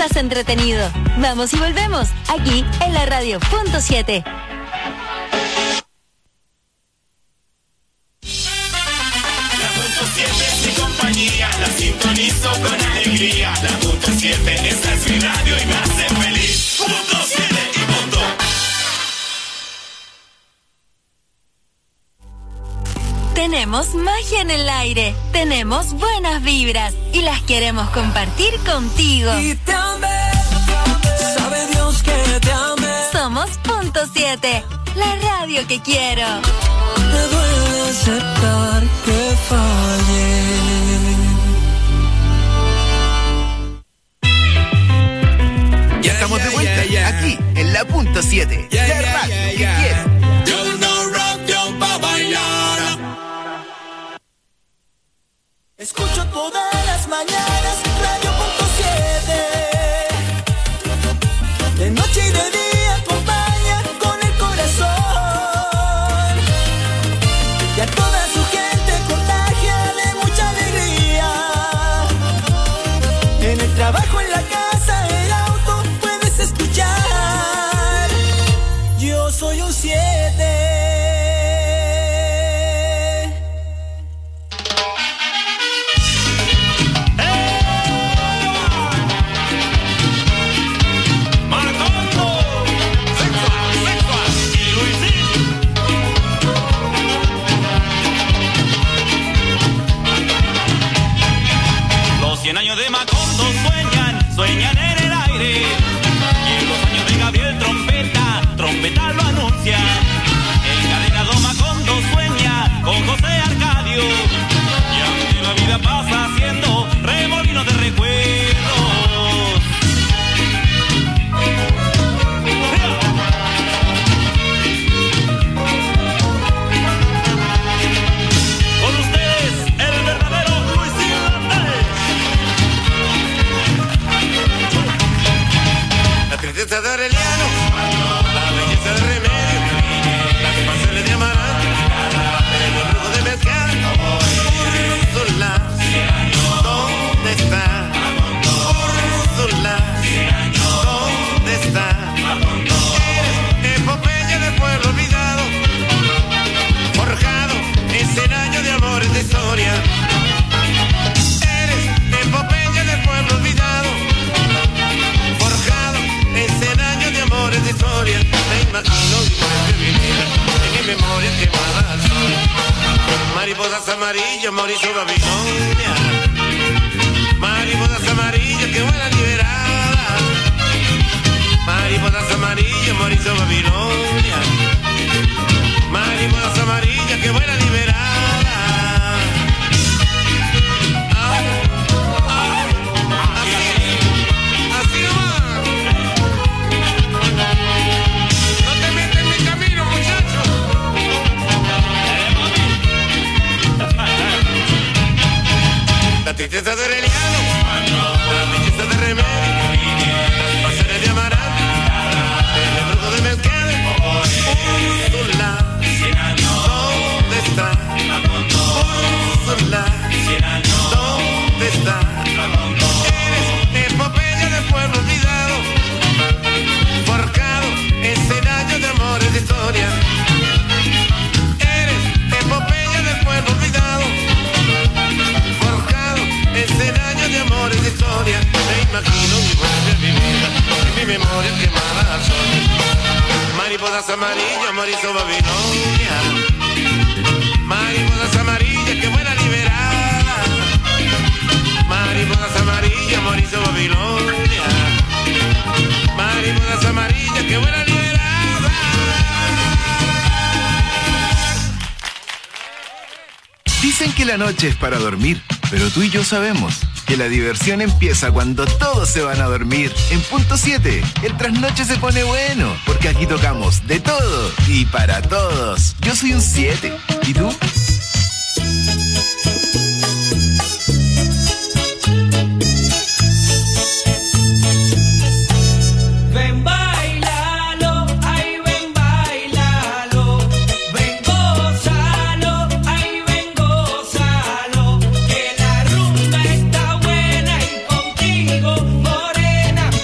estás entretenido. Vamos y volvemos, aquí en la radio Punto 7. La sintonizo con alegría. La Punto 7, esta es mi radio y me hace feliz. Punto 7 y punto. Tenemos magia en el aire, tenemos buenas vibras y las queremos compartir contigo. Y te amé, sabe Dios que te amé. Somos Punto 7, la radio que quiero. Me duele aceptar que fallé. Ya estamos de vuelta, aquí, en la Punto 7, la radio que quiero. Yo no rock, yo pa' bailar. Escucho todas las mañanas Radio Punto 7. De noche y de día acompaña con el corazón. Y a toda su gente contagia de mucha alegría. En el trabajo, en la casa, el auto, puedes escuchar. Yo soy un 7. Los 100 años de Macondo sueñan en el aire. Y en los años de Gabriel trompeta lo anuncia. Encadenado Macondo sueña con José Arcadio. Y aunque la vida pasa haciendo remolinos de recuerdos. Con ustedes, el verdadero Luisín Landés. La tristeza de Aureliano, la belleza de Remedio, las pasiones de Amaranto, el brujo de Mezcal, Úrsula, ¿dónde está? Úrsula, ¿dónde está? Eres epopeya del pueblo olvidado, forjado en 100 años de amores de historia. Eres epopeya del pueblo olvidado, forjado en 100 años de amores de historia. Me imagino igual que vivir en mi memoria quemada al sol. Mariposas amarillas, Mauricio Babilonia. Mariposas amarillas que vuelan liberadas. Mariposas amarillas, Mauricio Babilonia. Mariposas amarillas que vuelan liberadas. Así nomás. No te metas en mi camino, muchacho. La tristeza de Aureliano, la belleza de Remedio, las pasiones de Amaranto, el brujo de Mezcal, Úrsula, ¿dónde está? Úrsula, ¿dónde está? Eres epopeya del pueblo olvidado, forjado en 100 años de amores de historia. Eres epopeya del pueblo olvidado, forjado en 100 años de amores de historia. Me imagino igual de mi vida, en mi memoria quemada al sol. Mariposas amarillas, Mauricio Babilonia. Mariposas amarillas que vuelan liberadas. Mariposas amarillas, Mauricio Babilonia. Mariposas amarillas que vuelan liberadas. Dicen que la noche es para dormir, pero tú y yo sabemos que la diversión empieza cuando todos se van a dormir. En Punto 7, el trasnoche se pone bueno, porque aquí tocamos de todo y para todos. Yo soy un 7, ¿y tú? Ven, bailalo, ay, ven, bailalo. Ven, gózalo, ay, ven, gózalo. Que la rumba está buena y contigo, morena,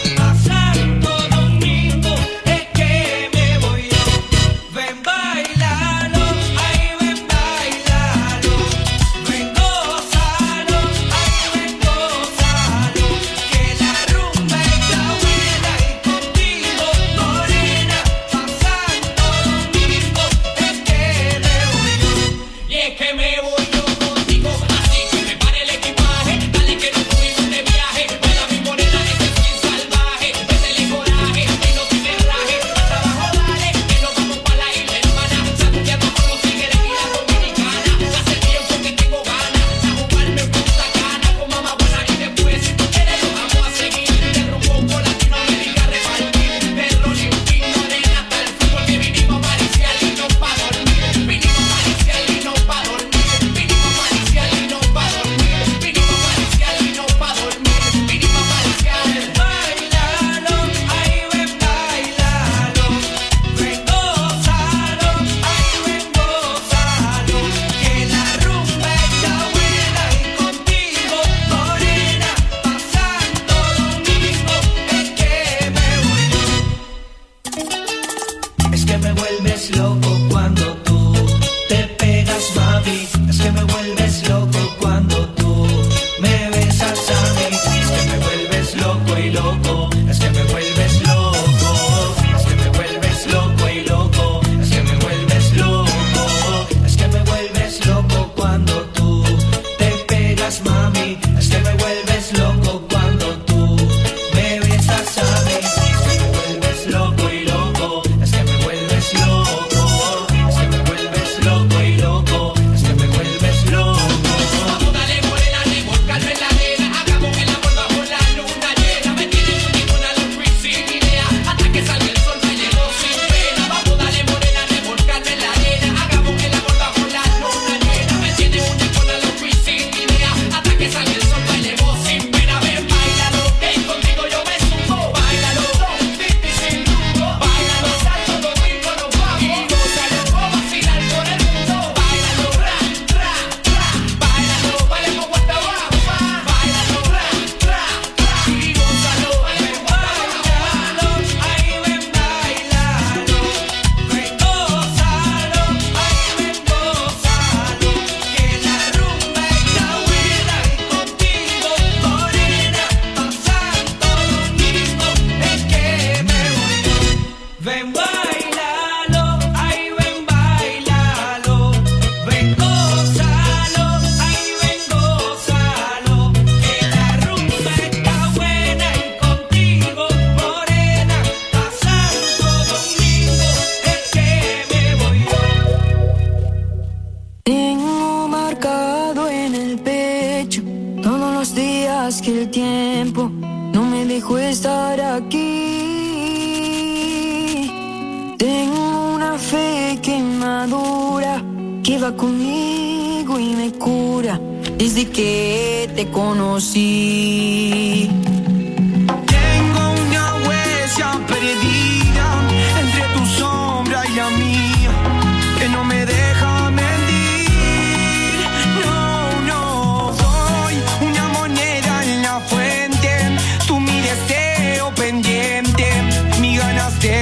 aquí. Tengo una fe que madura, que va conmigo y me cura desde que te conocí. Tengo una huella perdida entre tu sombra y la mía, que no me deja mentir. No, no, soy una moneda en la fuente, tú mi deseo pendiente, mis ganas de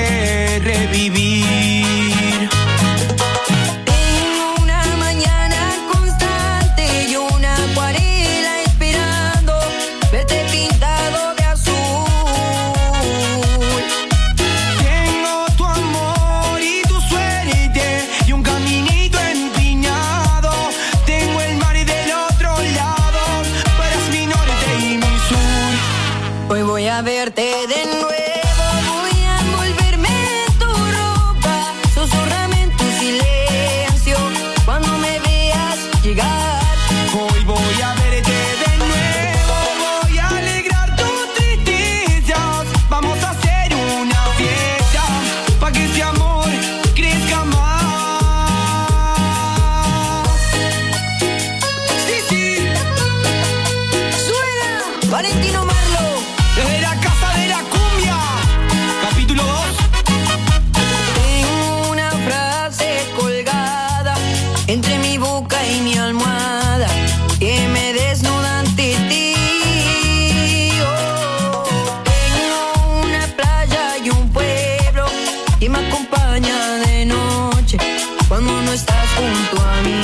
revivir. Tengo una mañana constante y una acuarela esperando verte pintado de azul. Tengo tu amor y tu suerte y un caminito empinado. Tengo el mar del otro lado, tú eres mi norte y mi sur. Hoy voy a verte de nuevo, voy a envolverme en tu ropa, susurrame en tu silencio cuando me veas llegar. Hoy voy a verte de nuevo, voy a alegrar tus tristezas. Vamos a hacer una fiesta pa' que ese amor crezca más. Sí, sí, suena Valentino Marlo desde la casa de la cumbia, capítulo 2. Tengo una frase colgada entre mi boca y mi almohada que me desnuda ante ti. Oh, tengo una playa y un pueblo que me acompaña de noche cuando no estás junto a mí.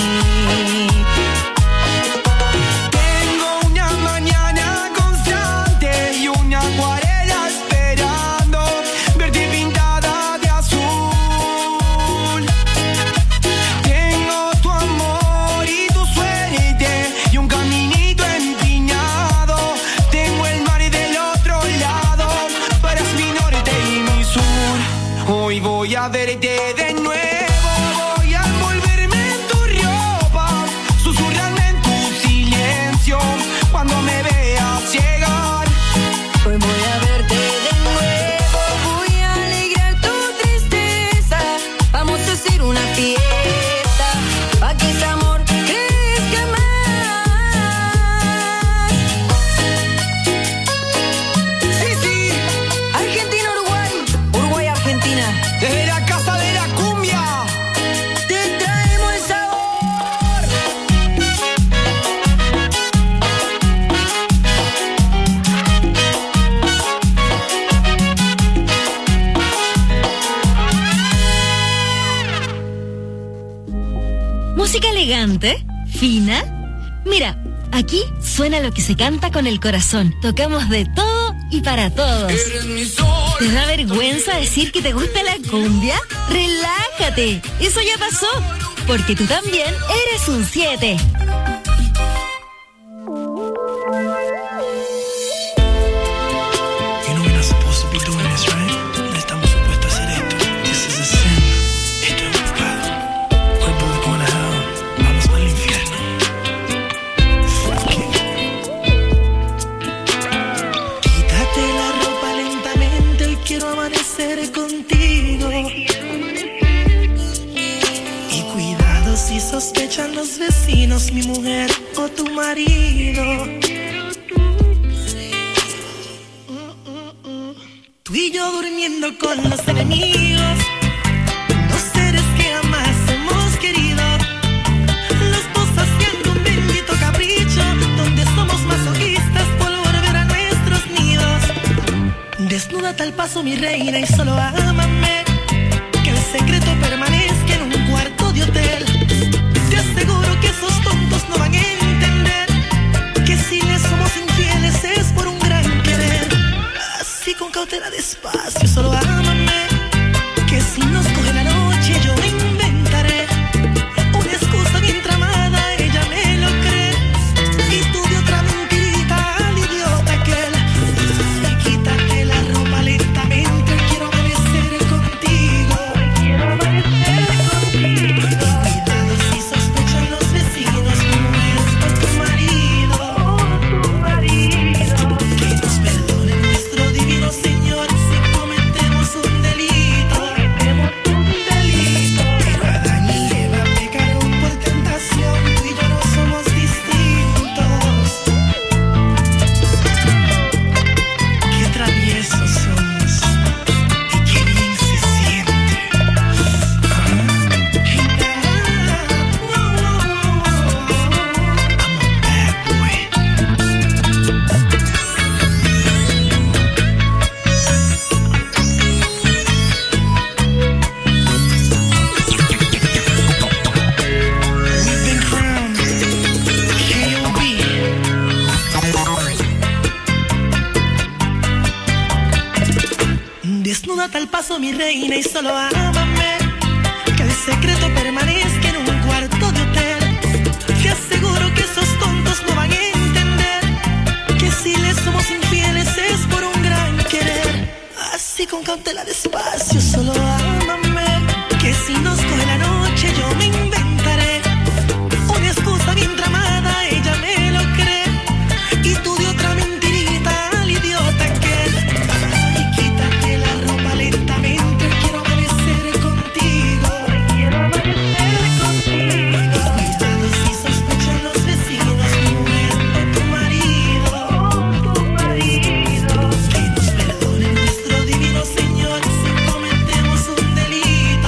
Tengo una mañana constante y una acuarela esperando verte pintada de azul. Tengo tu amor y tu suerte y un caminito empinado. Tengo el mar del otro lado, tú eres mi norte y mi sur. Hoy voy a verte de nuevo, voy a envolverme en tu ropa, susurrarme en tu silencio cuando me veas llegar. Hoy voy a verte de nuevo, voy a alegrar tu tristeza. Vamos a hacer una fiesta pa' que ese amor crezca más. Sí, sí, Argentina, Uruguay, Uruguay, Argentina. Desde la casa de la cumbia te traemos el sabor. Música elegante, fina. Mira, aquí suena lo que se canta con el corazón. Tocamos de todo y para todos. Eres mi sol. ¿Te da vergüenza decir que te gusta la cumbia? Relájate, eso ya pasó, porque tú también eres un 7. You know we're not supposed to be doing this, right? No estamos supuestos a hacer esto. This is a sin. Esto es un pecado. We're both going to hell. Vamos al infierno. Fuck it. Quítate la ropa lentamente, hoy quiero amanecer contigo. Y cuidado si sospechan los vecinos, mi mujer o tu marido. Tú y yo durmiendo con los enemigos, dos seres que jamás hemos querido, los dos haciendo un bendito capricho, donde somos masoquistas por volver a nuestros nidos. Desnúdate al paso, mi reina, y solo ámame, que el secreto permanezca en un cuarto de hotel. Te aseguro que esos tontos no van a entender que si les somos infieles es por un gran querer. Así con cautela, despacio, solo ámame, que si nos coge la noche yo inventaré una excusa bien tramada, ella me lo cree, y tú de otra mentirita al idiota aquel. Y quítate la ropa lentamente, quiero amanecer contigo. Quiero amanecer contigo. Cuidado si sospechan los vecinos, mi mujer o tu marido. Que nos perdone nuestro divino Señor. Desnúdate al paso, mi reina, y solo ámame. Que el secreto permanezca en un cuarto de hotel. Te aseguro que esos tontos no van a entender que si les somos infieles es por un gran querer. Así con cautela, despacio, solo ámame. Que si nos coge la noche yo me inventaré una excusa bien tramada, ella me lo cree. Y tú de otra mentirita al idiota que. Ay, quítate la ropa lentamente, quiero amanecer contigo. Quiero amanecer contigo. Cuidado si sospechan los vecinos, mujer o tu marido. Que nos perdone nuestro divino Señor si cometemos un delito.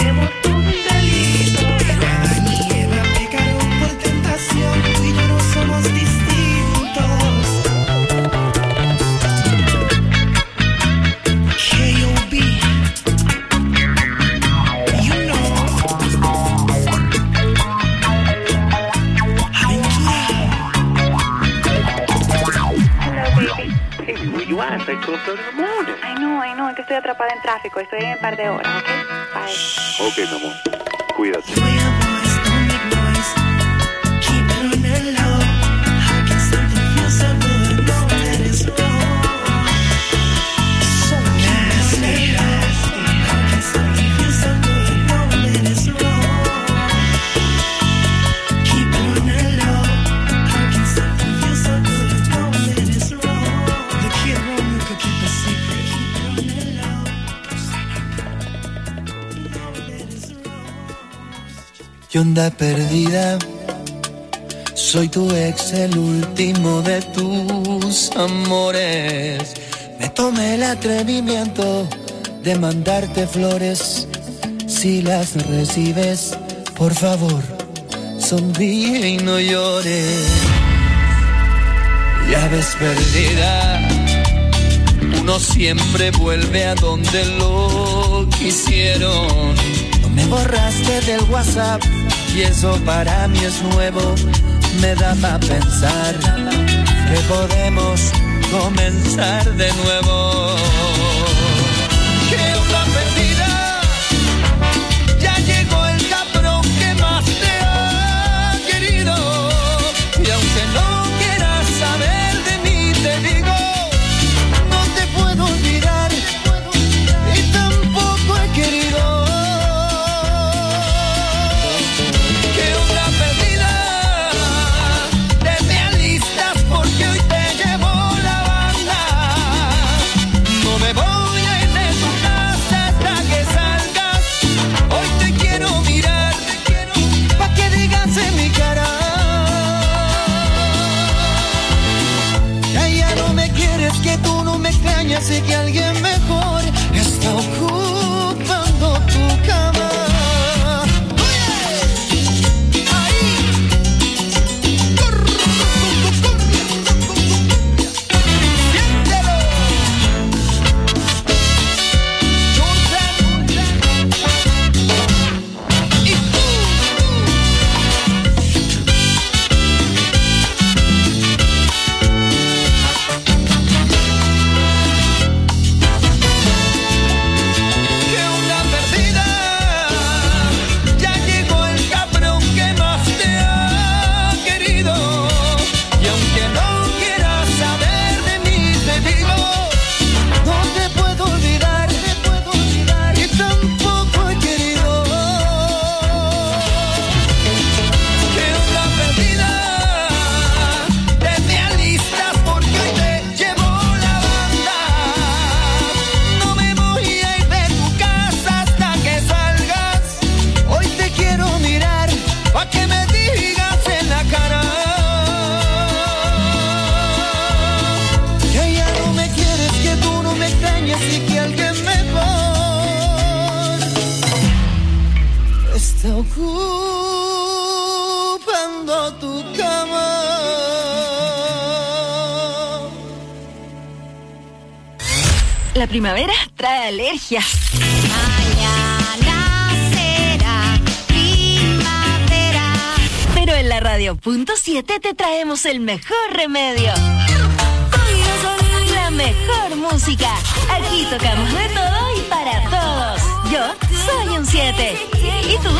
Pero Adán y Eva pecaron por tentación, tú y yo no somos distintos. K.O.B. You know. Aventura. Hey, where you at? It's like 12:30 in the morning. I know, es que estoy atrapada en tráfico, estoy en un par de horas, ¿ok? Bye. Ok, mi amor. Cuídate. We are boys, don't make noise. Keep it on the low. How can something feel so good? No, that is wrong. So nasty. How can something feel so good? No, that is wrong. Keep it on the low. How can something feel so good? No, that is wrong. The kid Romeo could keep a secret. Keep it on the low. No, that is wrong. ¿Qué onda perdida? Soy tu ex, el último de tus amores. Me tomé el atrevimiento de mandarte flores. Si las recibes, por favor, sonríe y no llores. Ya ves perdida, uno siempre vuelve a donde lo quisieron. No me borraste del WhatsApp y eso para mí es nuevo. Me da pa' pensar que podemos comenzar de nuevo. ¿Qué onda perdida? Ya llegó el cabrón que más te ha querido. Y aunque no quieras saber de mí, te digo, no te puedo olvidar y tampoco he querido. ¿Qué onda perdida? Te me alistas porque hoy te llevo la banda. No me voy a ir de tu casa hasta que salgas. Hoy te quiero mirar pa' que digas en mi cara. Ya no me quieres, que tú no me extrañas y que alguien mejor está ocupando tu cama. ¿Qué onda perdida? Ya llegó el cabrón que más te ha querido. Y aunque no quieras saber de mí, te digo, no te puedo olvidar y tampoco he querido. ¿Qué onda perdida? Te me alistas porque hoy te llevo la banda. No me voy a ir de tu casa hasta que salgas. Hoy te quiero mirar pa' que me digas en la cara. Que ya no me quieres, que tú no me extrañas y que alguien mejor está ocupando tu cama. La primavera trae alergia. Mañana será primavera. Pero en la radio.7 te traemos el mejor remedio. La mejor música. Aquí tocamos de todo 7. ¿Y tú?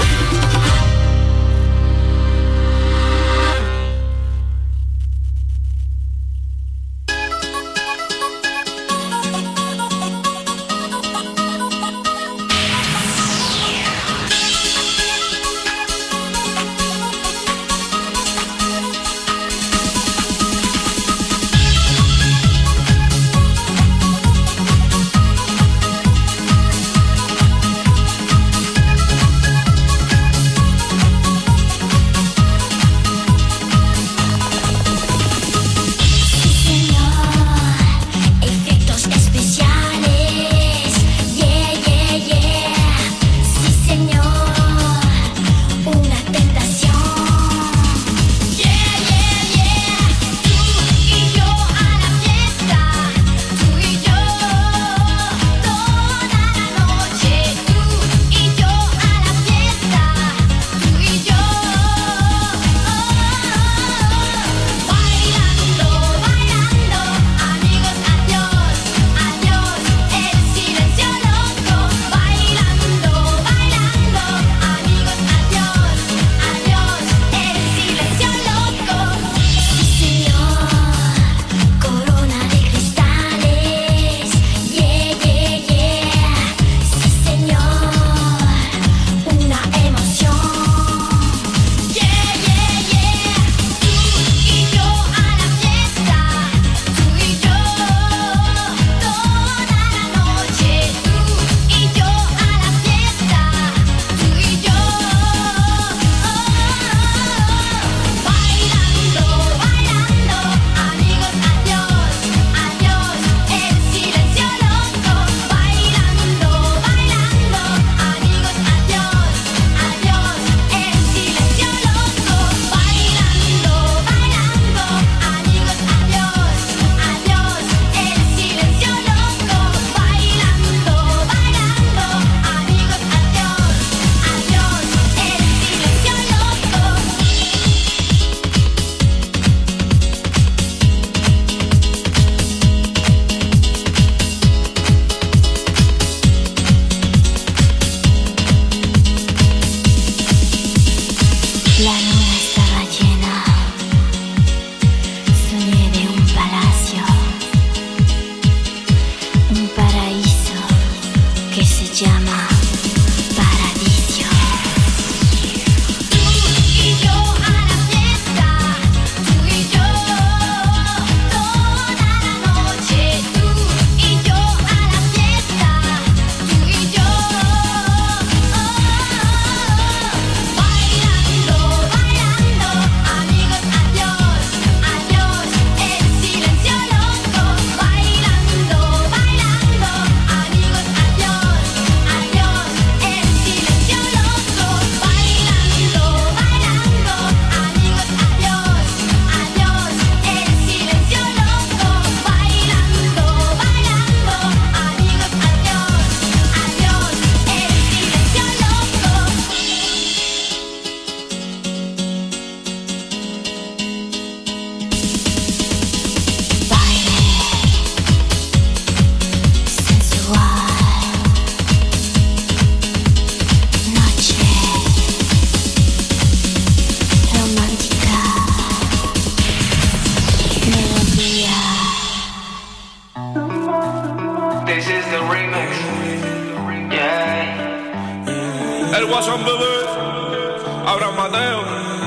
Guasón, bebé. Abraham Mateo.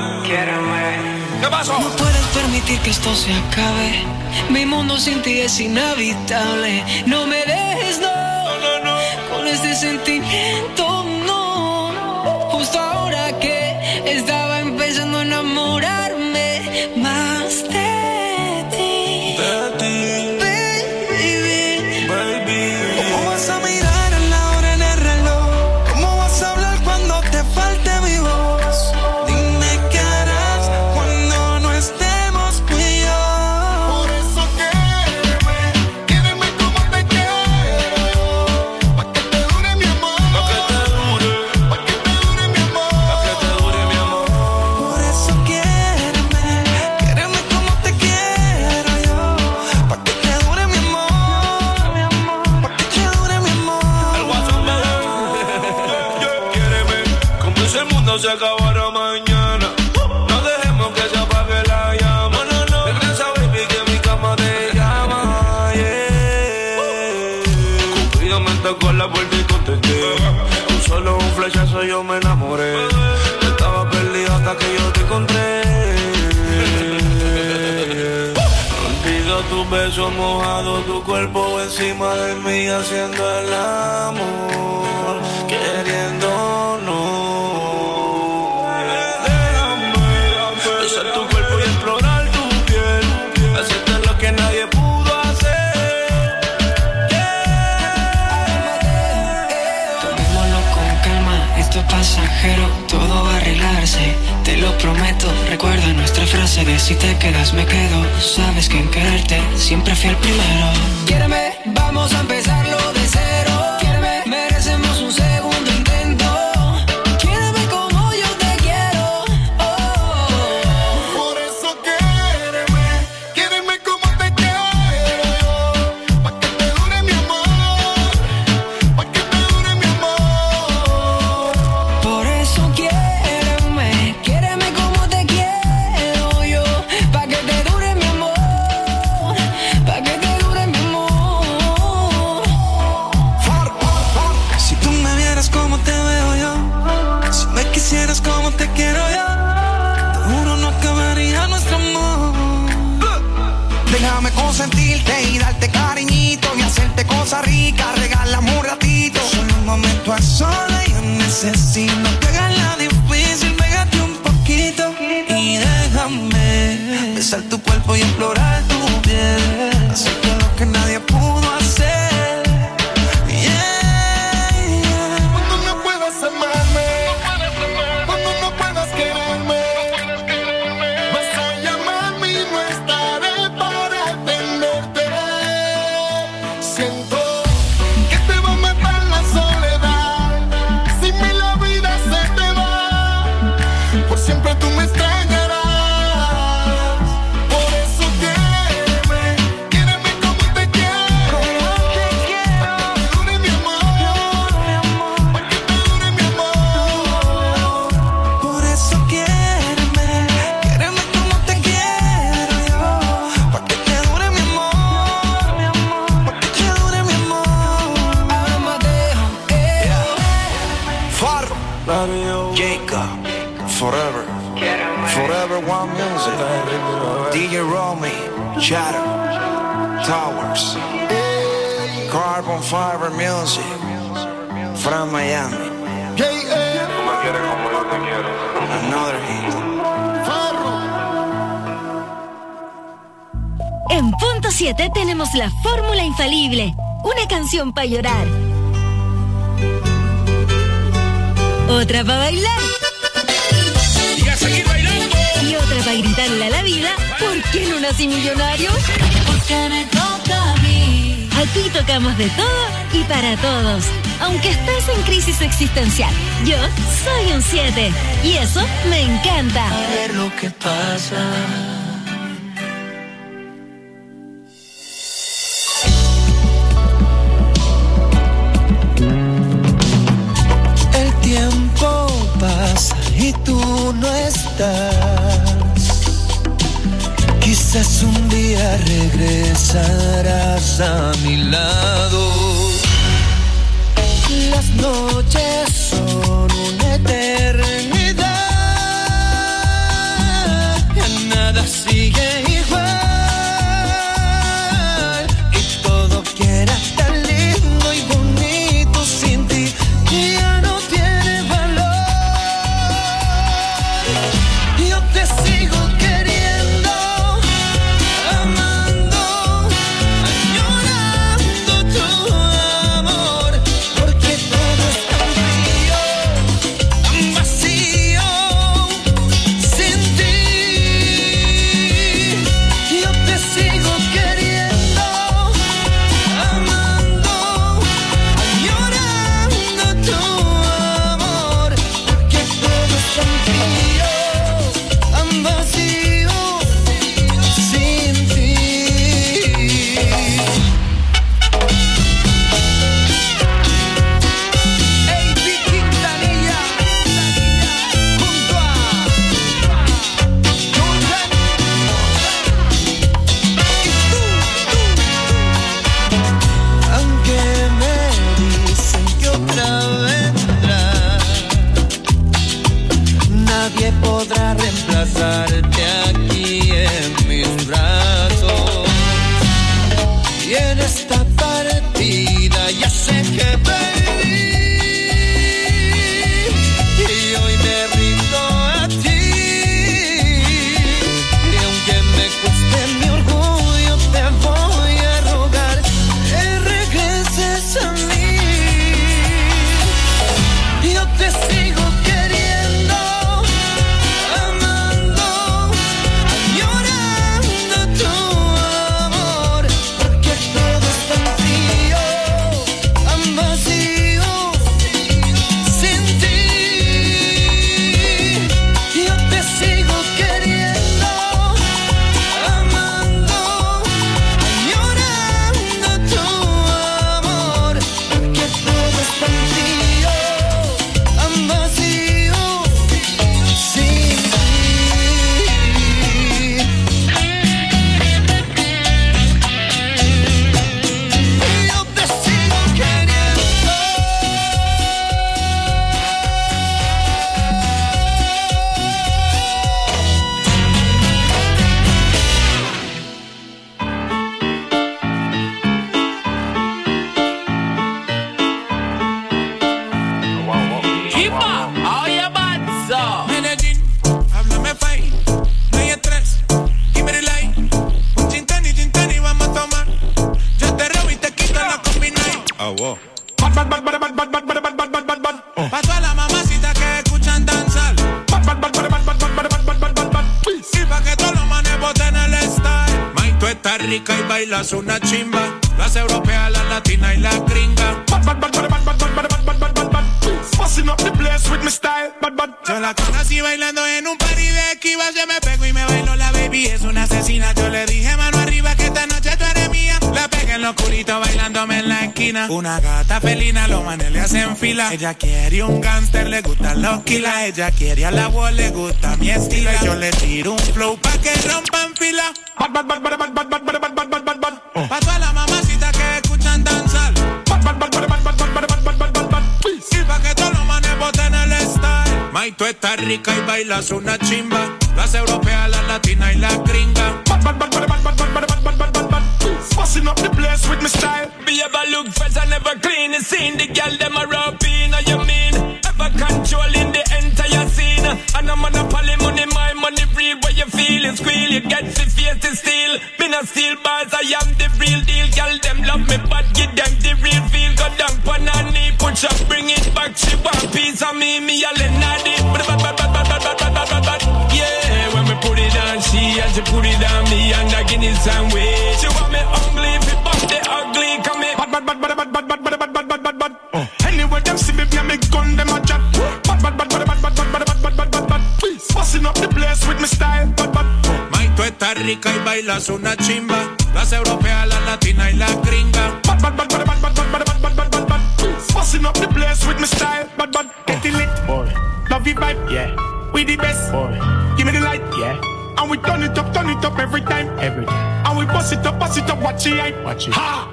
¿Qué pasó? No puedes permitir que esto se acabe. Mi mundo sin ti es inhabitable. No me dejes, no, con este sentimiento, no. Justo ahora que estaba empezando a enamorarme más de ti. Baby. ¿Cómo vas a mirar en la hora en el reloj? ¿Cómo vas a hablar cuando te falte mi voz? Dime qué harás cuando no estemos tú y yo. Por eso quédame como te quiero, pa' que te dure mi amor. Pa' que te mundo se acabara mañana, no dejemos que se apague la llama. Regresa, baby, que mi cama te llama, yeah. Cupido me tocó la puerta y contesté. Con solo un flechazo yo me enamoré. Estaba perdido hasta que yo te encontré. Contigo tus besos mojados, tu cuerpo encima de mí haciendo el amor, queriéndonos. Besar tu cuerpo y explorar tu piel, hacerte lo que nadie pudo hacer. Tomémoslo con calma, esto es pasajero, todo va a arreglarse, te lo prometo. Recuerda nuestra frase de si te quedas me quedo. Sabes que en quererte siempre fui el primero. Quiéreme, vamos a empezarlo de cero. Quiéreme, merecemos un segundo intento. Quiéreme como yo te quiero. Por eso quiéreme, quiéreme como te quiero yo. Pa' que te dure mi amor, pa' que te dure mi amor. Por eso quiéreme, quiéreme como te quiero yo. Pa' que te dure mi amor, pa' que te dure mi amor. Si tú me vieras como te veo yo, si me quisieras como te quiero yo, te juro no acabaría nuestro amor. Déjame consentirte y darte cariñito y hacerte cosas ricas, regálame un ratito. Solo un momento a solas yo necesito. Que hagas la difícil, pégate un poquito y déjame besar tu cuerpo y explorar tu piel, hacerte lo que nadie pudo hacer. Cuando no puedas amarme, cuando no puedas quererme, vas a llamarme y no estaré para atenderte. Siento que te va a matar la soledad. Sin mí la vida se te va. Por siempre tú me extrañarás. Por eso quiéreme, quiéreme como te quiero. Pa' que te dure mi amor, pa' que te dure mi amor. Por eso quiéreme, quiéreme como te quiero yo. Pa' que te dure mi amor, pa' que te dure mi amor. Amadeo, Farro, Jacob, Forever, Forever One Music, DJ Romy, Shadow, Towers, Carbon Fiber Music, from Miami. Another hit. En punto 7 tenemos la fórmula infalible. Una canción para llorar. Otra para bailar. Y a seguir bailando. Y otra para gritarle a la vida, ¿por qué no nací millonario? Porque me toca a mí. Aquí tocamos de todo y para todos. Aunque estés en crisis existencial, yo soy un 7. Y eso me encanta. A ver lo que pasa. El tiempo pasa y tú no estás. Quizás un día regresarás a mi lado. Las noches son una eternidad. Ya nada sigue igual. Y todo que era tan lindo y bonito sin ti ya no tiene valor. Yo te sigo queriendo, amando, añorando tu amor, porque todo es tan Pa' todas las mamacitas que escuchan danzar. Y pa' que todos los manes boten el style. May, tú estás rica y bailas una chimba. Las europeas, las latinas y las gringas. Busting up the place with my style. Yo la conocí bailando en un party de esquivas. Yo me pego y me bailo, la baby es una asesina. Yo le dije mano arriba que esta noche tú eres mía. La pegué en lo oscurito bailándome en la esquina. Una gata felina, los manes le hacen fila. Ella quiere un gangster, le gustan los kilas. Ella quiere a la voz, le gusta mi estilo. Y yo le tiro un flow pa' que rompan fila. Pa' todas las mamacitas que escuchan danzar. Y pa' que todos los manes boten el style. May, tú estás rica y bailas una chimba. Las europeas, las latinas y las gringas. Busting up the place with my style. Be ever look fresh and never clean. You seen the girl them a rub in. You mean ever controlling the entire scene. And I'm monopoly money, my money real. Where you feel it squeal, you get the face to steal. Me not steal bars, I am the real deal. Girl them love me but give them the real feel. Go down pon her knee, push up, bring it back. She want piece of me a Lenadi. Yeah, when me put it on she and she put it on me and I give it some way. She want me ugly, if it bump the ugly, come me. Anyway, them see me, me gun, them a chat. Busting up the place with my style. May, tú estás rica y bailas una chimba. Las europeas, las latinas y las gringas. Busting up the place with my style. Get it lit, boy. Love you vibe, yeah. We the best, boy. Give me the light, yeah. And we turn it up every time. And we bust it up, watch it hype. Watch it. Ha!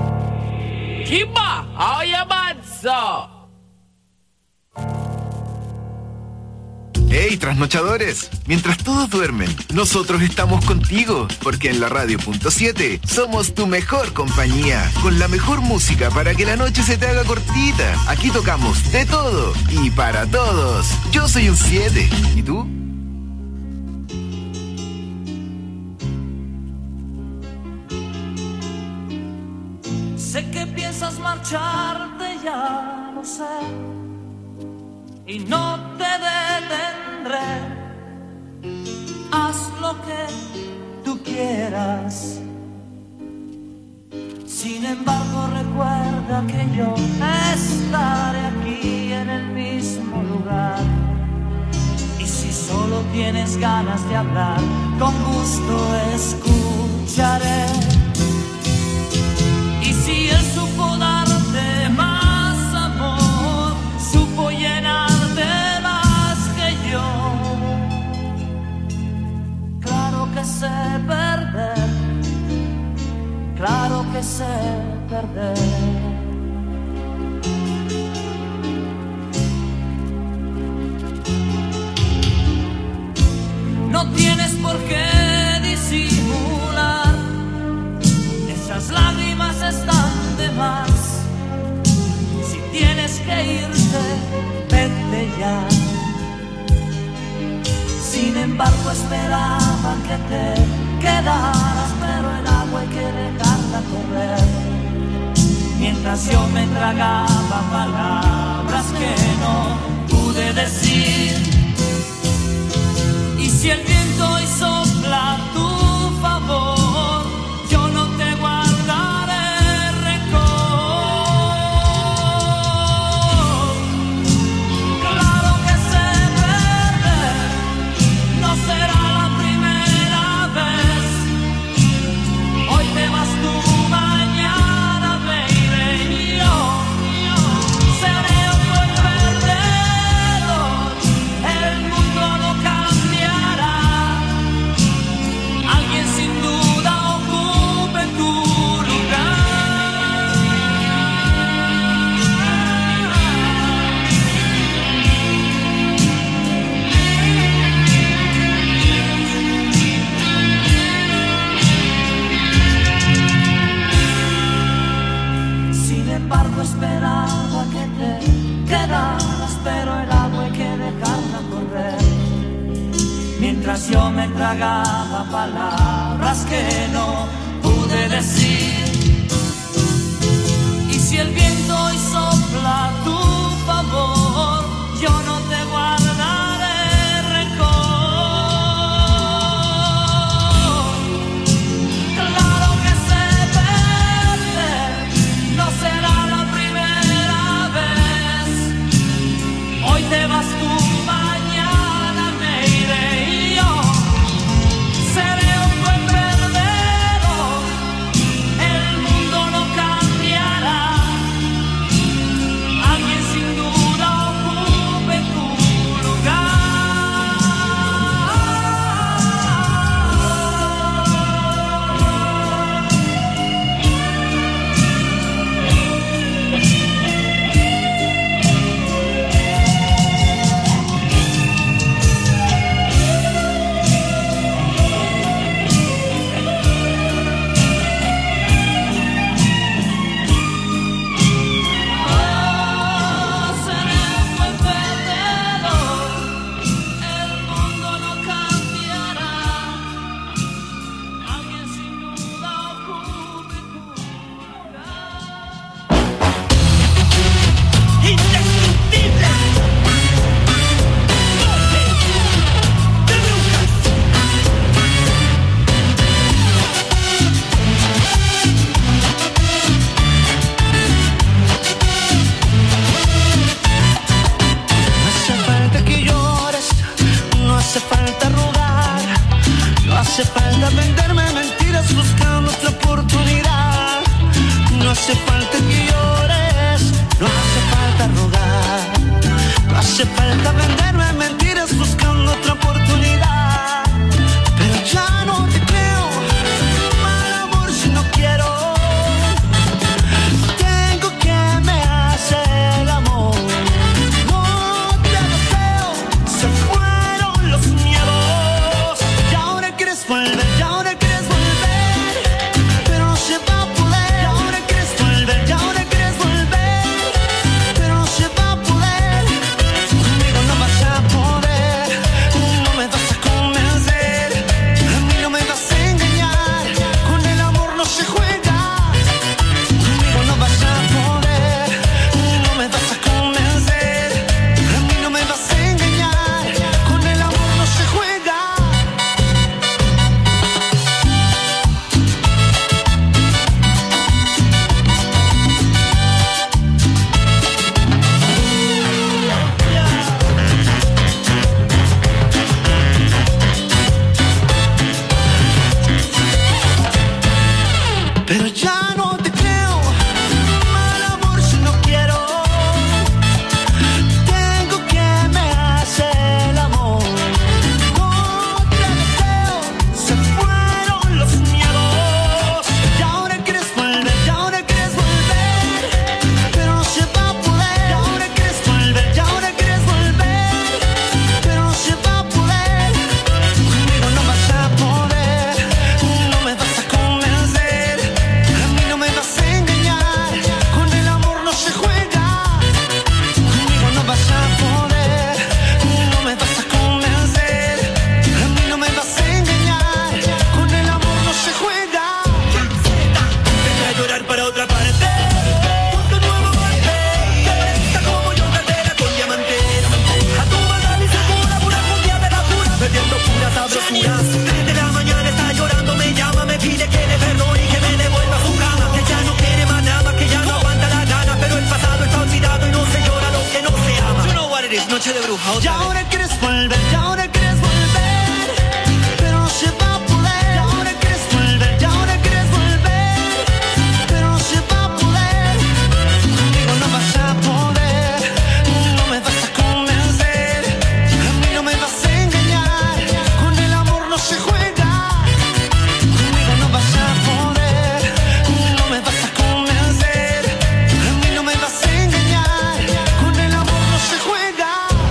Kiba, how you bad, so? ¡Hey, trasnochadores! Mientras todos duermen, nosotros estamos contigo, porque en la radio.7 somos tu mejor compañía, con la mejor música para que la noche se te haga cortita. Aquí tocamos de todo y para todos. Yo soy un 7. ¿Y tú? Sé que piensas marcharte, ya lo sé, y no te detendré. Haz lo que tú quieras. Sin embargo, recuerda que yo estaré aquí en el mismo lugar. Y si solo tienes ganas de hablar, con gusto escucharé. Y si él supo darte más amor, supo llenarte más que yo. Claro que sé perder, claro que sé perder. No tienes por qué disimular, esas lágrimas están de más. Si tienes que irte, vete ya. Sin embargo, esperaba que te quedaras, pero el agua hay que dejarla correr. Mientras yo me tragaba palabras que no pude decir. Y si el viento hoy sopla a tu favor, yo no te guardaré rencor. Claro que sé perder, no será la primera vez. Hoy te vas tú, mañana, baby, yo seré otro el perdedor. El mundo no cambiará. Alguien sin duda ocupe tu lugar. Sin embargo, esperaba que te quedaras, pero el agua hay que dejarla correr. Mientras yo me tragaba palabras que no pude decir. Y si el viento hoy sopla a tu favor, yo no te guardaré rencor. Claro que sé perder, no será la primera vez. Hoy te vas tú, mañana me iré y yo seré un buen perdedor. El mundo no cambiará. Alguien sin duda ocupe tu lugar. Seré un buen perdedor. El mundo no cambiará. Alguien sin duda ocupe tu lugar. Indestructible. No hace falta que llores, no hace falta rogar, no hace falta venderme mentiras buscando otra oportunidad. No hace falta que llores, no hace falta rogar, no hace falta venderme mentiras buscando otra oportunidad. Pero ya no te creo, mal amor si no quiero. Tengo que me hace el amor. No te deseo, se fueron los miedos. Y ahora quieres volver, y ahora quieres volver, pero no se va a poder. Y ahora quieres volver, y ahora quieres volver, pero no se va a poder. Conmigo no vas a poder, no me vas a convencer, a mí no me vas a engañar, con el amor no se juega. Conmigo no vas a poder, no me vas a convencer, a mí no me vas a engañar, con el amor no se juega. Pero ya no te creo, mal amor si no quiero. Tengo que me hace el amor. No te deseo, se fueron los miedos. Y ahora quieres volver, y ahora quieres volver, pero no se va a poder. Y ahora quieres volver, y ahora quieres volver, pero no se va a poder. Conmigo no vas a poder, no me vas a convencer, a mí no me vas a engañar, con el amor no se juega. Conmigo no vas a poder, no me vas a convencer, a mí no me vas a engañar, con el amor no se juega. Deja de llorar para otra parte. Ponte un nuevo guante. Que parezca como yo, cartera con diamante. A tu maldad y segura, pura cumbia de la pura, bebiendo puras sabrosuras. 3 de la mañana está llorando, me llama, me pide que le perdone y que me devuelva a su cama. Que ya no quiere más nada, que ya no aguanta la gana, pero el pasado está olvidado y no se llora lo que no se ama. You know what it is, noche de bruja. Y ahora quieres volver, y ahora quieres volver, pero no se va a poder. Y ahora quieres volver, y ahora quieres volver, pero no se va a poder. Conmigo no vas a poder, no me vas a convencer, a mí no me vas a engañar, con el amor no se juega. Conmigo no vas a poder, no me vas a convencer, a mí no me vas a engañar, con el amor no se juega.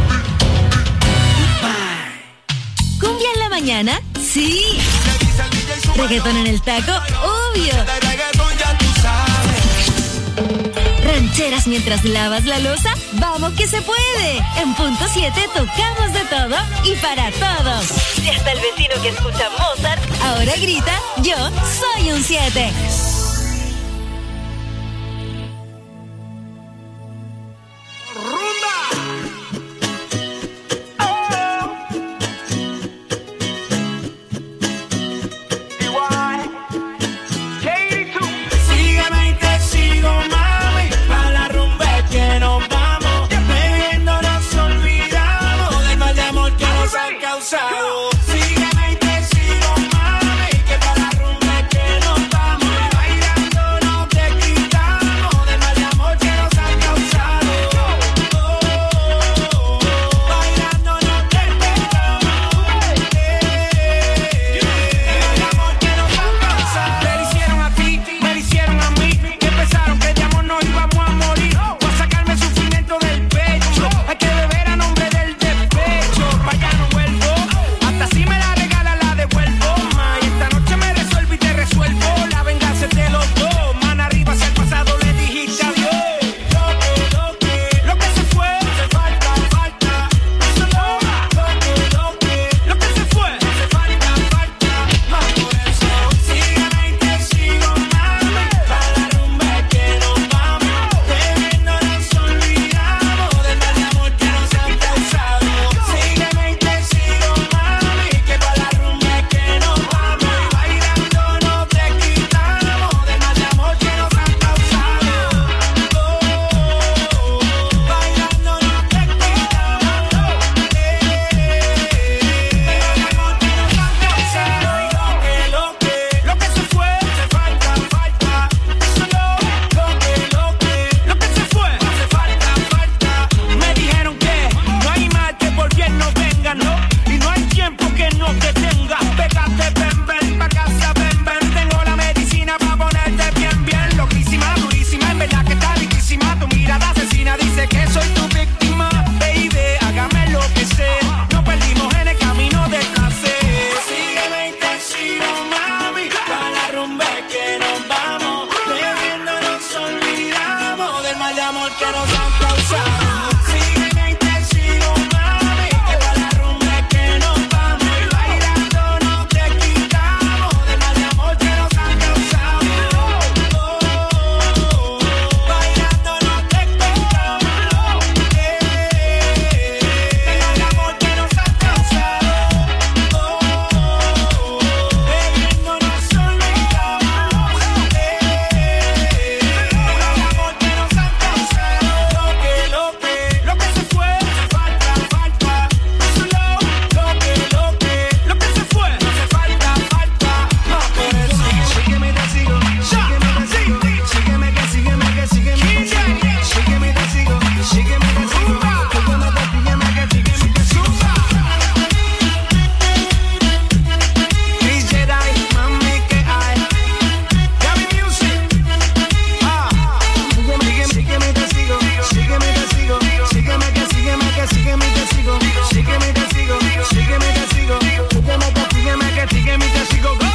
¿Cumbia en la mañana? Sí. ¿Reggaetón en el taco? Obvio. ¿Rancheras mientras lavas la loza? ¡Vamos que se puede! En punto 7 tocamos de todo y para todos. Y hasta el vecino que escucha Mozart ahora grita: yo soy un 7. nos han causado. Sígueme y te sigo, mami, que pa' la rumba es que nos vamos. Y bailando no te quitamos de mal de amor que nos han causado. Bailando no te quitamos del amor que nos han causado. Bebiendo nos olvidamos del amor que nos han causado. Lo que se fue, falta, solo lo que se fue, no hace falta, más por eso. Sígueme y te sigo, sígueme y te sigo, sígueme que sígueme que sígueme que sígueme y te sigo, sígueme y te sigo, tú cuando te sígueme que sígueme y te sigo. DJ Dai, mami que hay, Gaby Music, sígueme y te sigo, sígueme y te sigo, sígueme que sígueme que sígueme y te sigo, sígueme y te sigo, sígueme y te sigo, sígueme que sígueme que sígueme y te sigo. Go.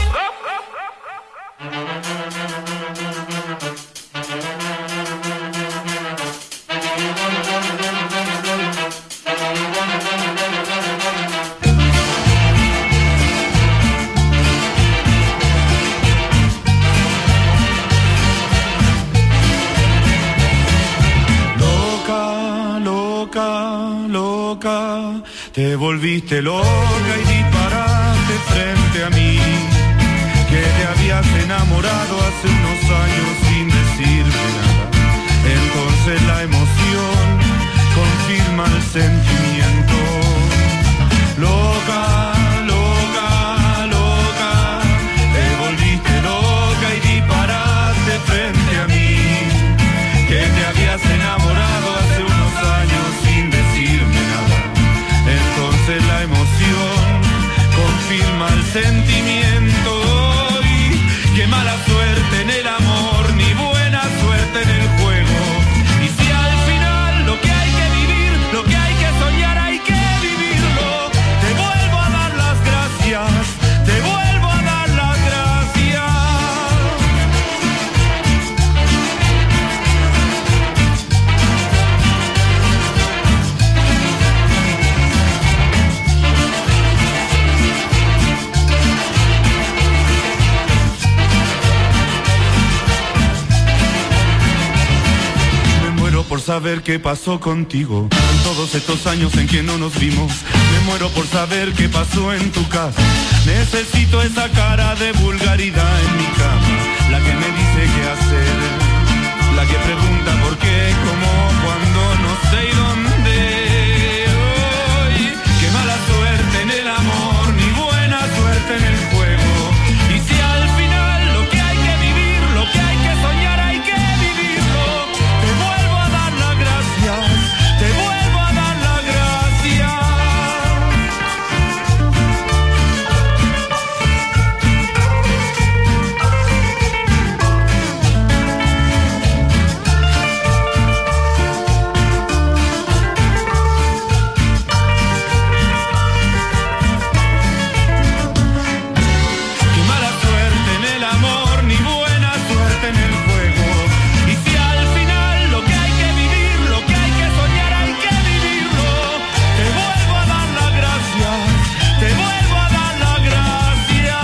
Loca, te volviste loca y disparaste frente a mí, que te habías enamorado hace unos años sin decirme nada. Entonces la emoción confirma el sentimiento. Loca, te volviste loca y disparaste frente a mí, que te habías enamorado hace unos años sin decirme nada. Entonces la emoción confirma el sentimiento. Y qué mala suerte en el amor, ni buena suerte en el juego. Y si al final lo que hay que vivir, lo que hay que soñar, hay que vivirlo. Te vuelvo a dar las gracias, te vuelvo a dar las gracias. Por saber qué pasó contigo en todos estos años en que no nos vimos. Me muero por saber qué pasó en tu casa. Necesito esa cara de vulgaridad en mi cama, la que me dice qué hacer, la que pregunta por qué, cómo, cuándo, no sé y dónde. Hoy, qué mala suerte en el amor, ni buena suerte en el juego. Y si al final lo que hay que vivir, lo que hay que soñar, hay que vivirlo. Te vuelvo a dar las gracias, te vuelvo a dar las gracias. Qué mala suerte en el amor, ni buena suerte en el juego. Y si al final lo que hay que vivir, lo que hay que soñar, hay que vivirlo. Te vuelvo a dar las gracias, te vuelvo a dar las gracias.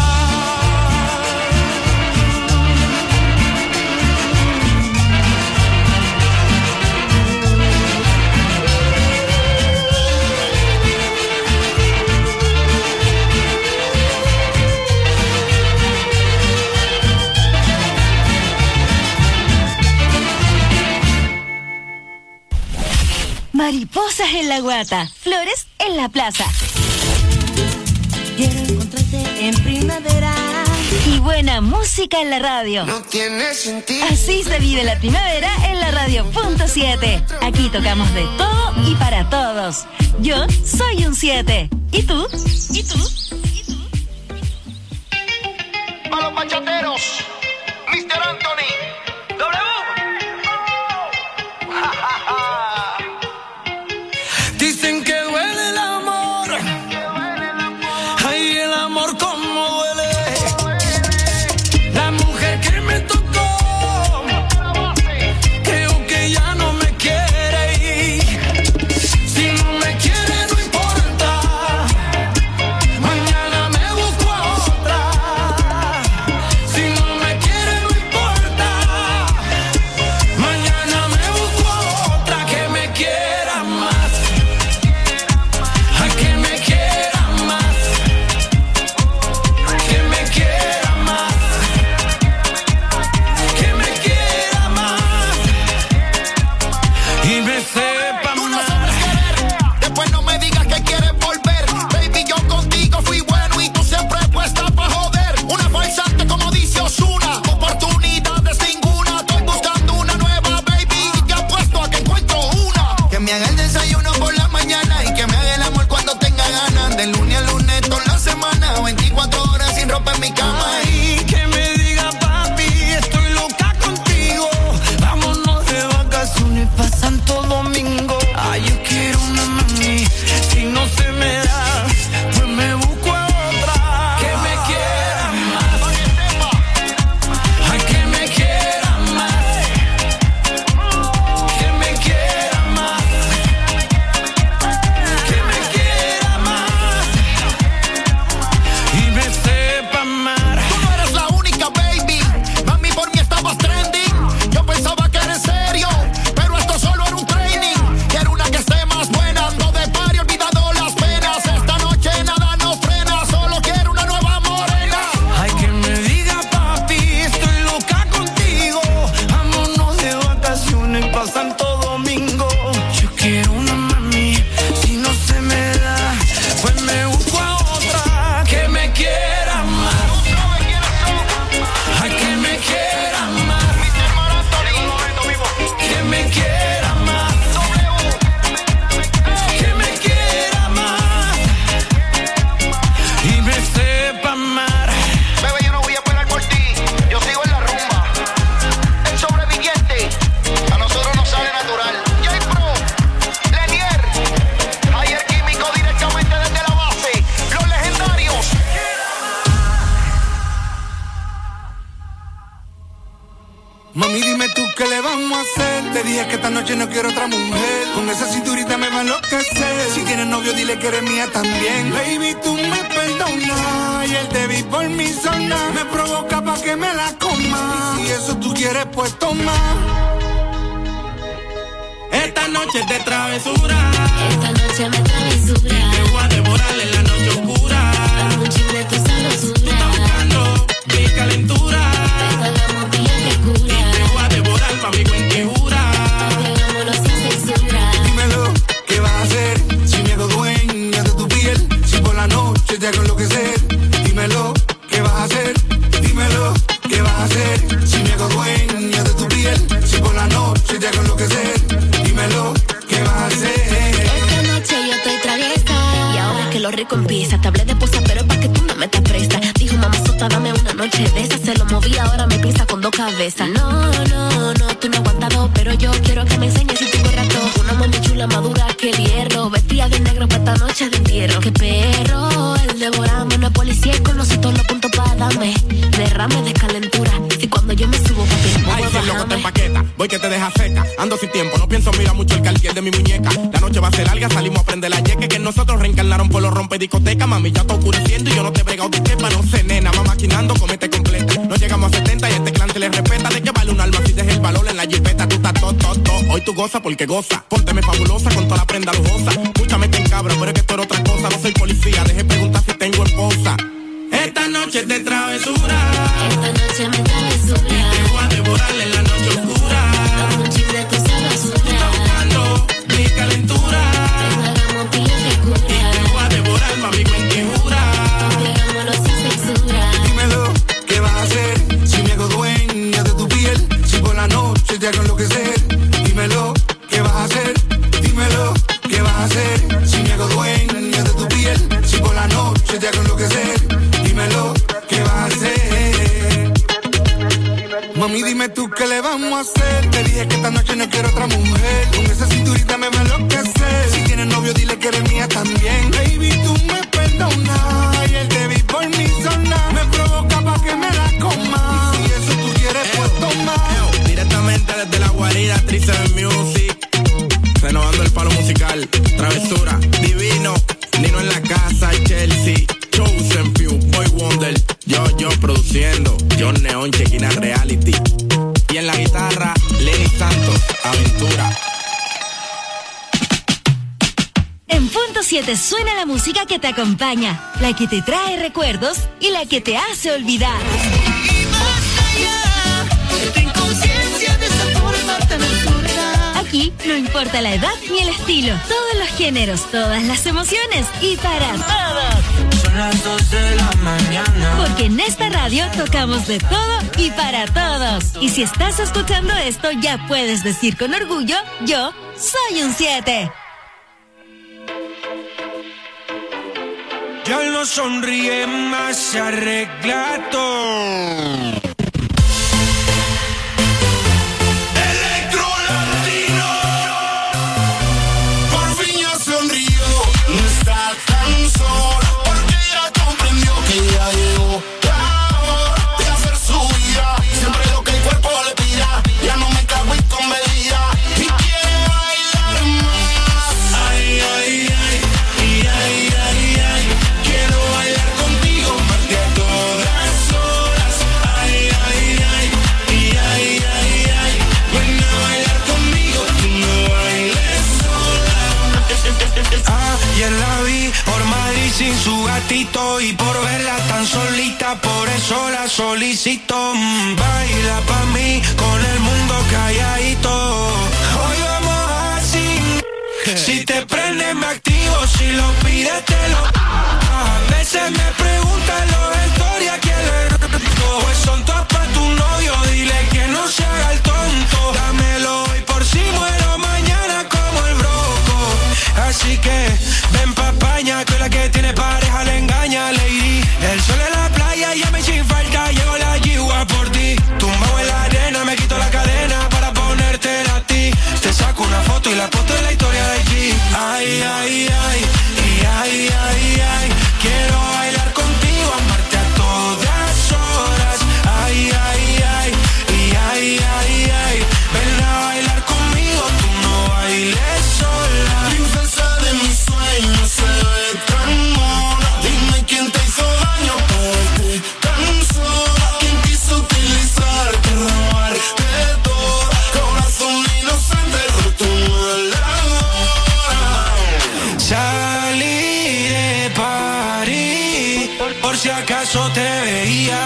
Mariposas en la guata, flores en la plaza. Quiero encontrarte en primavera. Y buena música en la radio. No tiene sentido. Así se vive la primavera en la radio.7. Aquí tocamos de todo y para todos. Yo soy un 7. ¿Y tú? ¿Y tú? Para los bachateros, Mr. Anthony. Dicen que duele el amor. Ay, el amor como duele. La mujer que me tocó, creo que ya no me quiere. me haga el desayuno por la mañana y que me haga el amor cuando tenga ganas. De lunes a lunes toda la semana, 24 horas sin ropa en mi cama. Ay, que me diga papi, estoy loca contigo. Vámonos de vacaciones pa' Santo Domingo. Ay, yo quiero una mami, si no se me da, pues me busco a otra. Que me quiera más. Ay, que me quiera más. Que me quiera más. Que me quiera más. Y me sepa amar. Tú no eres la única, baby. Mami, por mí estabas trending. Yo pensaba que era en serio, pero esto solo era un training. Quiero una que esté más buena. Ando de party, olvidado las penas. Esta noche nada nos frena. Solo quiero una nueva morena. Ay, que me diga papi, estoy loca contigo. Vámonos de vacaciones pa' Santo Domingo. Yo quiero una mami, si no se me da, pues me busco a otra. Que me quiera más. Ay, que me quiera más. Que me quiera más. Que me quiera más. Y me sepa amar. Bebé, yo no voy a esperar por ti. Yo sigo en la rumba. El sobreviviente, a nosotros nos sale natural. J-Pro, Lenier, Ayer Químico directamente desde la base. Los legendarios. Mami, dime tú qué le vamos a hacer. Te dije que esta noche no quiero otra mujer. Con esa cinturita me va a enloquecer. Si tienes novio, dile que eres mía también. Baby, tú me perdonas. Y él te vi por mi zona. Me provoca pa' que me la coma. Y si eso tú quieres, pues toma. Esta noche es de travesura. Esta noche me travesura. Te voy a devorar en la noche oscura. Dame un chip de tu sabrosura. Tú estás buscando mi calentura. Hagamos bien que cura. Te voy a devorar, mami, con que jura. Hagámoslo sin censura. Dímelo, ¿qué vas a hacer? Si me hago dueña de tu piel, si por la noche te hago enloquecer. Dímelo, ¿qué vas a hacer? Dímelo, ¿qué vas a hacer? Si me hago dueña de tu piel, si por la noche te hago enloquecer. Dímelo, ¿qué vas a hacer? Esta noche yo estoy traviesa. Y ahora que lo rico empieza, te hablé de posa, pero pa' que tú no me te prestas. Dijo mamá sota, dame una noche de esa. Se lo moví, ahora me piensa con dos cabezas. No, tú no has aguantado, pero yo quiero que me enseñes si tengo rato. Una mami chula madura que el hierro. Vestida de negro pa' esta noche de entierro. Qué perro, el devorame. No es policía y conoce todos los puntos para darme. Derrame de calentura. Si cuando yo me subo, papi, Ay, si el loco te empaqueta, voy que te deja seca. Ando sin tiempo, no pienso mirar mucho el cartier de mi muñeca. La noche va a ser larga, salimos a prender la yeque. Que nosotros reencarnaron por los rompediscotecas. Mami, ya está oscureciendo y yo no te brego de quepa. No sé, nena, va maquinando, comete completa. No llegamos a 70 y este clan se le respeta. ¿De qué vale un alma si deja el valor en la jipeta? Tú estás todo. Hoy tú goza porque goza. Pónteme fabulosa con toda la prenda lujosa. Mucha mente en cabra, pero es que esto era otra cosa. No soy policía, deje preguntar si tengo esposa. Esta noche es de travesura. esta noche me travesura. Te voy a devorar en la noche oscura. Dame un chip de tu sabrosura. Tú estás buscando mi calentura. Hagamos bien que cura. Te voy a devorar, mami, con que jura. Hagámoslo sin censura. Dímelo, ¿qué vas a hacer? Si me hago dueña de tu piel, si por la noche te hago enloquecer. Dímelo, ¿qué vas a hacer? Dímelo, ¿qué vas a hacer? Si me hago dueña de tu piel, si por la noche te hago enloquecer. Dímelo, ¿qué vas a hacer? Mami, dime tú qué le vamos a hacer. Te dije que esta noche no quiero otra mujer. Con esa cinturita me va a enloquecer. Si tienes novio, dile que eres mía también. Baby, tú me perdonas. Y él te vi por mi zona. Me provoca pa' que me la coma. Y si eso tú quieres, pues toma. Directamente desde la guarida, Trice Music. Renovando el palo musical. Travesura, divino. Nino en la casa, Chelsea. Chosen Few, Boy Wonder. Yo produciendo. John Neon, Chequina Reality. Y en la guitarra, Lenny Santos, Aventura. En punto 7 suena la música que te acompaña, la que te trae recuerdos y la que te hace olvidar. Y más allá, ten conciencia de esa forma tan absurda. Aquí no importa la edad ni el estilo, todos los géneros, todas las emociones y para todos. Son las 2 de la mañana. Porque en esta radio tocamos de todo y para todos. Y si estás escuchando esto, ya puedes decir con orgullo, yo soy un 7. Ya no sonríe más, se arregla todo. Sin su gatito y por verla tan solita, por eso la solicito. Baila pa' mí con el mundo calladito. Hoy vamos así. Si te prende me activo, si lo pides te lo. A veces me preguntan los historias quién le rico. Pues son todas pa' tu novio, dile que no se haga el tonto. Dámelo hoy por si muero mañana como el broco. Así que ven pa' España, que la que tiene pareja le engaña, lady. El sol en la playa, ya me sin falta, llegó la yigua por ti. Tumbado en la arena, me quito la cadena para ponértela a ti. Te saco una foto y la foto de la historia de allí. Ay, ay, ay, y ay, ay, ay. Quiero bailar contigo, amarte a todas horas. Ay, ay, ay, y ay, ay, ay. Ven a bailar conmigo, tú no bailes sola. Princesa de mis sueños, se ve tan mona. Dime quién te hizo daño para verte tan sola. ¿Quién quiso utilizarte, robarte todo? Corazón inocente, roto mala hora. Salí de París, por si acaso te veía.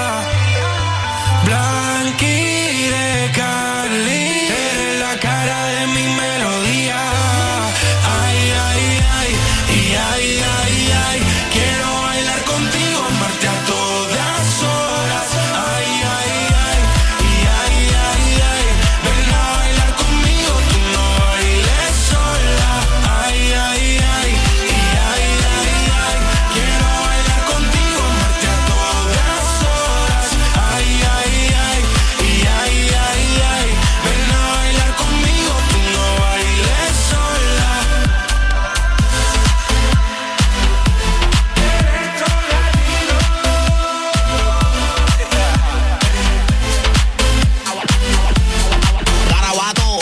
Blanqui de Cali, eres la cara de mi melodía. Ay, ay, ay, y ay, ay, ay. Quiero bailar contigo, amarte a todas horas. Ay, ay, ay, y ay, ay, ay. Ven a bailar conmigo, tú no bailes sola. Ay, ay, ay, y ay, ay, ay. Quiero bailar contigo, amarte a todas horas. Ay, ay, ay, y ay, ay, ay. Ven a bailar conmigo, tú no bailes sola. Garabato.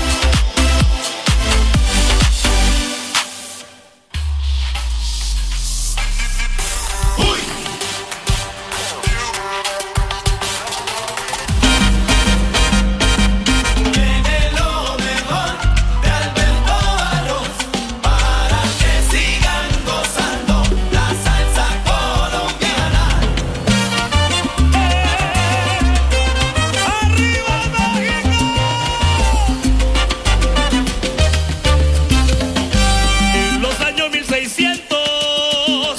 Tiene lo mejor de Alberto Barros para que sigan gozando la salsa colombiana. ¡Arriba México! En los años 1600,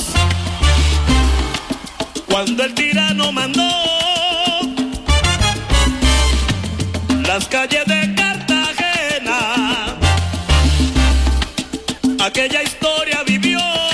cuando el tirano mandó, las calles de Cartagena, aquella historia vivió.